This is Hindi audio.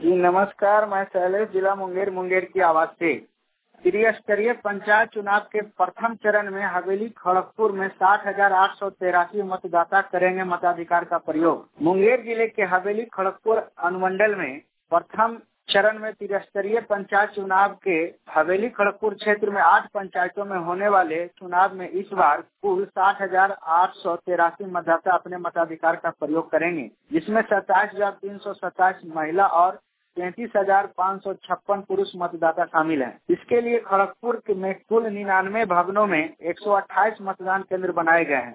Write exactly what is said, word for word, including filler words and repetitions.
जी नमस्कार, मैं शैलेश, जिला मुंगेर मुंगेर की आवाज से। त्रिस्तरीय पंचायत चुनाव के प्रथम चरण में हवेली खड़गपुर में साठ हजार आठ सौ तिरासी मतदाता करेंगे मताधिकार का प्रयोग। मुंगेर जिले के हवेली खड़गपुर अनुमंडल में प्रथम चरण में त्रिस्तरीय पंचायत चुनाव के हवेली खड़गपुर क्षेत्र में आठ पंचायतों में होने वाले चुनाव में इस बार कुल साठ हजार आठ सौ तिरासी मतदाता अपने मताधिकार का प्रयोग करेंगे, जिसमें सत्ताईस हजार तीन सौ सत्ताईस महिला और तैंतीस हजार पाँच सौ छप्पन पुरुष मतदाता शामिल हैं। इसके लिए खड़गपुर में कुल निन्यानवे भवनों में एक सौ अट्ठाईस मतदान केंद्र बनाए गए हैं।